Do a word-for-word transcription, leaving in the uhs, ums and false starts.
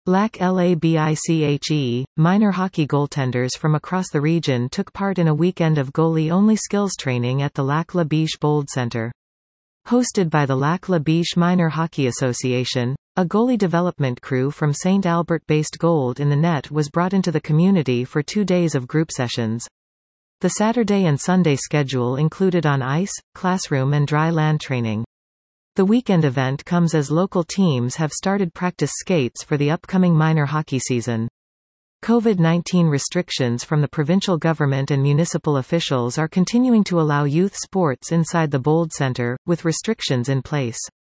Lac Labiche, minor hockey goaltenders from across the region took part in a weekend of goalie-only skills training at the Lac La Biche Bold Centre. Hosted by the Lac La Biche Minor Hockey Association, a goalie development crew from Saint Albert-based Gold in the Net was brought into the community for two days of group sessions. The Saturday and Sunday schedule included on ice, classroom and dry land training. The weekend event comes as local teams have started practice skates for the upcoming minor hockey season. COVID nineteen restrictions from the provincial government and municipal officials are continuing to allow youth sports inside the Bold Centre, with restrictions in place.